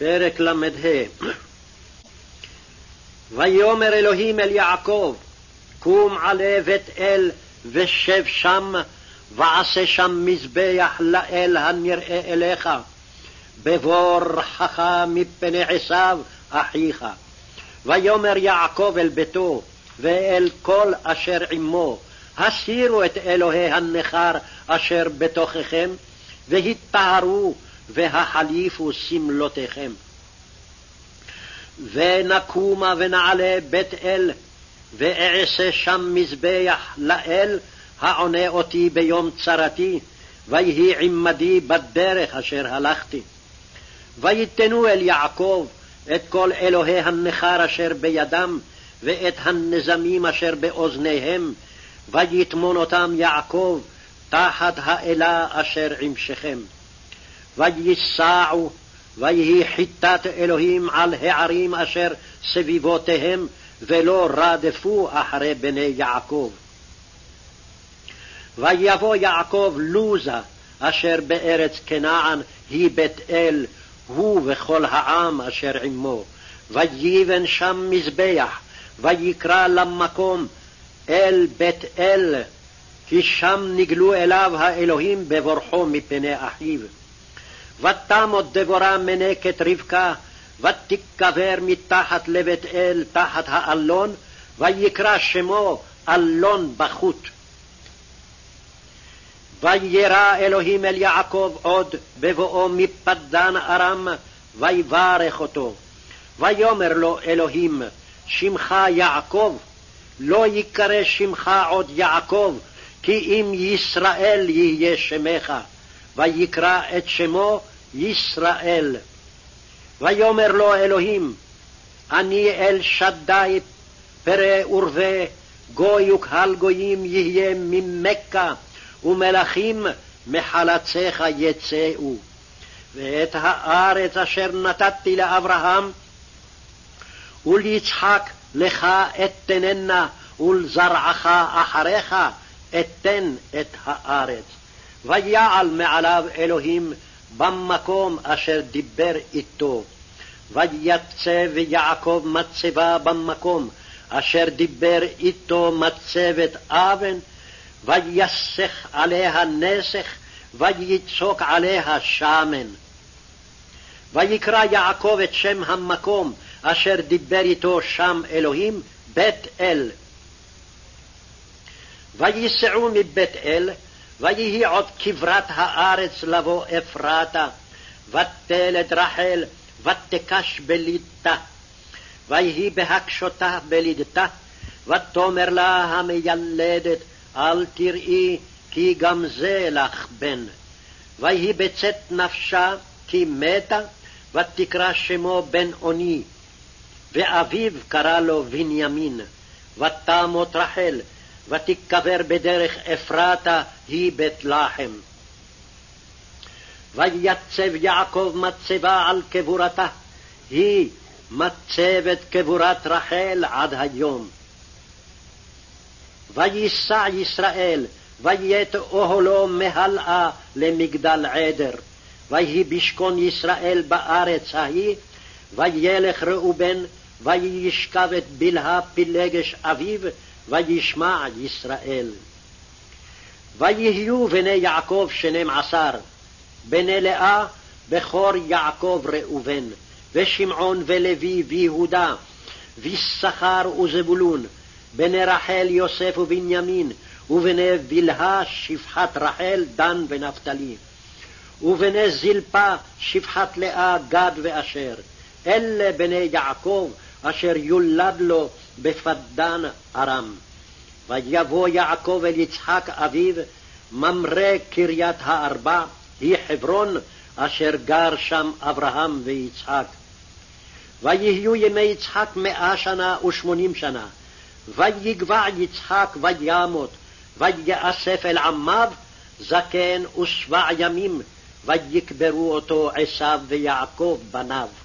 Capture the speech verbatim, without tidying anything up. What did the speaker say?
פרק למ"ה. ויאמר אלוהים אל יעקב, קום עלה בית אל ושב שם, ועשה שם מזבח לאל הנראה אליך, בבור רחך מפני עשיו אחיך. ויאמר יעקב אל ביתו ואל כל אשר עמו, הסירו את אלוהי הנכר אשר בתוככם, והטהרו והחליפו סמלותיכם. ונקומה ונעלה בית אל, ואעשה שם מזבח לאל העונה אותי ביום צרתי, ויהי עמדי בדרך אשר הלכתי. ויתנו אל יעקב את כל אלוהי הנכר אשר בידם, ואת הנזמים אשר באוזניהם, ויטמון אותם יעקב תחת האלה אשר עם שכם. וייסעו, ויהי חיטת אלוהים על הערים אשר סביבותיהם, ולא רדפו אחרי בני יעקב. ויבוא יעקב לוזה אשר בארץ כנען, היא בית אל, הוא וכל העם אשר עמו, ויבן שם מזבח, ויקרא למקום אל בית אל, כי שם נגלו אליו האלוהים בבורחו מפני אחיו. ותמות דבורה מנקת רבקה, ותיקבר מתחת לבית אל תחת האלון, ויקרא שמו אלון בחוט. וירא אלוהים אל יעקב עוד בבואו מפדן ארם, ויברך אותו. ויאמר לו אלוהים, שמך יעקב, לא יקרא שמך עוד יעקב, כי אם ישראל יהיה שמך. ויקרא את שמו ישראל. ויאמר לו אלוהים, אני אל שדי פרא ורבה, גוי וקהל גויים יהיה ממכה, ומלכים מחלציך יצאו. ואת הארץ אשר נתתי לאברהם וליצחק לך אתננה, ולזרעך אחריך אתן את הארץ. ויעל מעליו אלוהים במקום אשר דיבר איתו. ויצב יעקב מצבה במקום אשר דיבר איתו מצבת אבן, ויסך עליה נסך, ויצוק עליה שמן. ויקרא יעקב את שם המקום אשר דיבר איתו שם אלוהים בית אל. ויסעו מבית אל, ויהי עוד כברת הארץ לבוא אפרתה, ותלד רחל, ותקש בלידתה. ויהי בהקשותה בלידתה, ותאמר לה המיילדת, אל תראי, כי גם זה לך בן. ויהי בצאת נפשה, כי מתה, ותקרא שמו בן אוני. ואביו קרא לו בנימין. ותמות רחל, ותיקבר בדרך אפרתה, היא בית לחם. ויצב יעקב מצבה על קבורתה, היא מצבת קבורת רחל עד היום. וייסע ישראל, ויית אוהלו מהלאה למגדל עדר. ויהי בשכון ישראל בארץ ההיא, וילך ראובן, וישכב את בלהה פילגש אביו, וישמע ישראל. ויהיו בני יעקב שנים עשר, בני לאה בכור יעקב ראובן, ושמעון ולוי ויהודה, ויששכר וזבולון, בני רחל יוסף ובנימין, ובני בלהה שפחת רחל דן ונפתלי, ובני זלפה שפחת לאה גד ואשר. אלה בני יעקב אשר יולד לו בפדן ארם. ויבוא יעקב אל יצחק אביו, ממרא קריית הארבע, היא חברון, אשר גר שם אברהם ויצחק. ויהיו ימי יצחק מאה שנה ושמונים שנה. ויגבע יצחק וימות, ויאסף אל עמיו זקן ושבע ימים, ויקברו אותו עשיו ויעקב בניו.